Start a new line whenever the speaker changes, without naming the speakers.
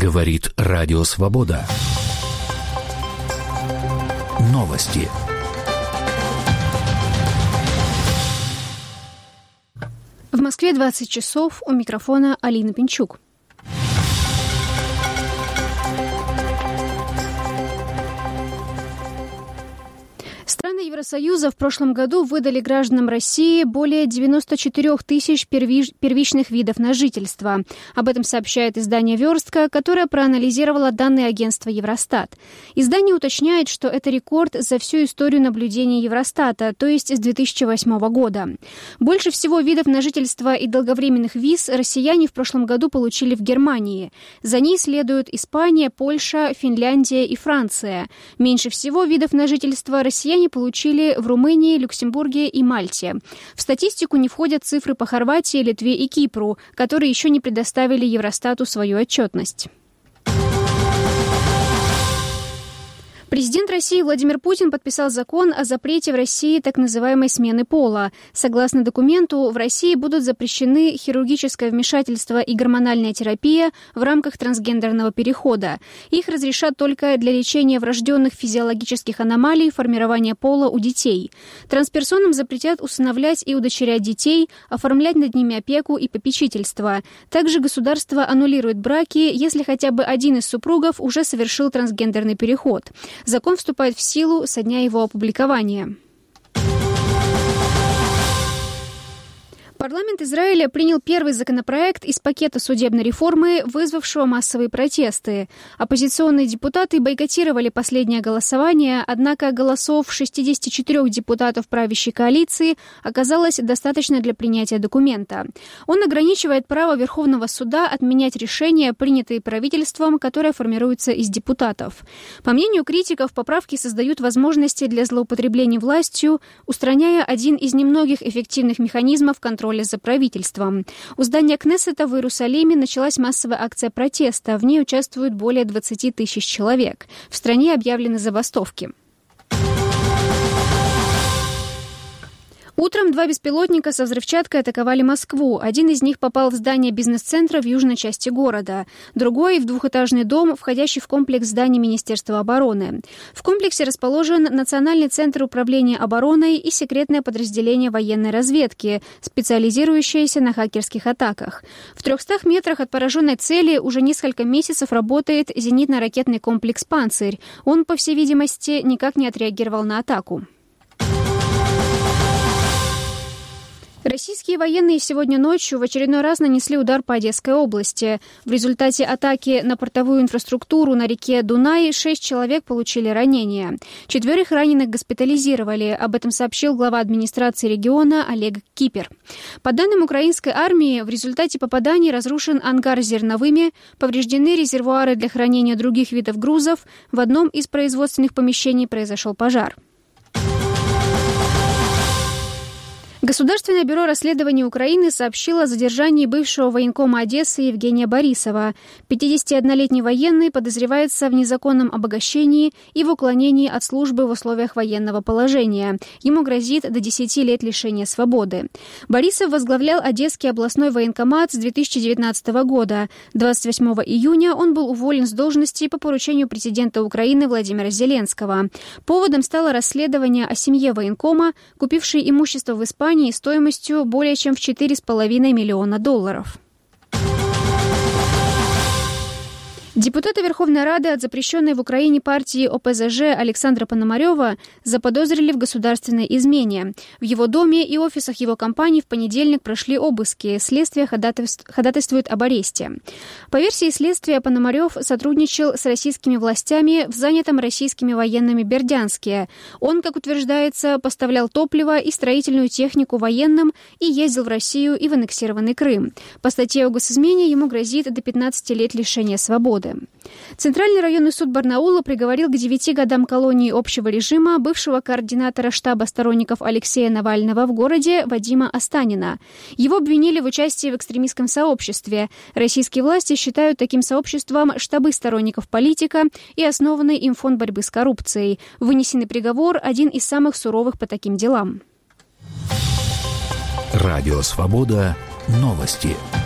Говорит Радио Свобода. Новости.
В Москве 20 часов. У микрофона Алина Пинчук. Страны Евросоюза в прошлом году выдали гражданам России более 94 тысяч первичных видов на жительство. Об этом сообщает издание «Верстка», которое проанализировало данные агентства Евростат. Издание уточняет, что это рекорд за всю историю наблюдения Евростата, то есть с 2008 года. Больше всего видов на жительство и долговременных виз россияне в прошлом году получили в Германии. За ней следуют Испания, Польша, Финляндия и Франция. Меньше всего видов на жительство россияне получили в Румынии, Люксембурге и Мальте. В статистику не входят цифры по Хорватии, Литве и Кипру, которые еще не предоставили Евростату свою отчетность. Президент России Владимир Путин подписал закон о запрете в России так называемой смены пола. Согласно документу, в России будут запрещены хирургическое вмешательство и гормональная терапия в рамках трансгендерного перехода. Их разрешат только для лечения врожденных физиологических аномалий формирования пола у детей. Трансперсонам запретят усыновлять и удочерять детей, оформлять над ними опеку и попечительство. Также государство аннулирует браки, если хотя бы один из супругов уже совершил трансгендерный переход. Закон вступает в силу со дня его опубликования. Парламент Израиля принял первый законопроект из пакета судебной реформы, вызвавшего массовые протесты. Оппозиционные депутаты бойкотировали последнее голосование, однако голосов 64 депутатов правящей коалиции оказалось достаточно для принятия документа. Он ограничивает право Верховного суда отменять решения, принятые правительством, которое формируется из депутатов. По мнению критиков, поправки создают возможности для злоупотреблений властью, устраняя один из немногих эффективных механизмов контроля за правительством. У здания Кнессета в Иерусалиме началась массовая акция протеста. В ней участвуют более 20 тысяч человек. В стране объявлены забастовки. Утром 2 беспилотника со взрывчаткой атаковали Москву. Один из них попал в здание бизнес-центра в южной части города. Другой — в двухэтажный дом, входящий в комплекс зданий Министерства обороны. В комплексе расположен Национальный центр управления обороной и секретное подразделение военной разведки, специализирующееся на хакерских атаках. В 300 метрах от пораженной цели уже несколько месяцев работает зенитно-ракетный комплекс «Панцирь». Он, по всей видимости, никак не отреагировал на атаку. Российские военные сегодня ночью в очередной раз нанесли удар по Одесской области. В результате атаки на портовую инфраструктуру на реке Дунай 6 человек получили ранения. 4 раненых госпитализировали. Об этом сообщил глава администрации региона Олег Кипер. По данным украинской армии, в результате попаданий разрушен ангар с зерновыми, повреждены резервуары для хранения других видов грузов. В одном из производственных помещений произошел пожар. Государственное бюро расследований Украины сообщило о задержании бывшего военкома Одессы Евгения Борисова. 51-летний военный подозревается в незаконном обогащении и в уклонении от службы в условиях военного положения. Ему грозит до 10 лет лишения свободы. Борисов возглавлял Одесский областной военкомат с 2019 года. 28 июня он был уволен с должности по поручению президента Украины Владимира Зеленского. Поводом стало расследование о семье военкома, купившей имущество в Испании стоимостью более чем в $4,5 миллиона. Депутата Верховной Рады от запрещенной в Украине партии ОПЗЖ Александра Пономарева заподозрили в государственной измене. В его доме и офисах его компании в понедельник прошли обыски. Следствие ходатайствует об аресте. По версии следствия, Пономарев сотрудничал с российскими властями в занятом российскими военными Бердянске. Он, как утверждается, поставлял топливо и строительную технику военным и ездил в Россию и в аннексированный Крым. По статье о госизмене ему грозит до 15 лет лишения свободы. Центральный районный суд Барнаула приговорил к 9 годам колонии общего режима бывшего координатора штаба сторонников Алексея Навального в городе Вадима Останина. Его обвинили в участии в экстремистском сообществе. Российские власти считают таким сообществом штабы сторонников политика и основанный им фонд борьбы с коррупцией. Вынесенный приговор – один из самых суровых по таким делам.
Радио «Свобода». Новости.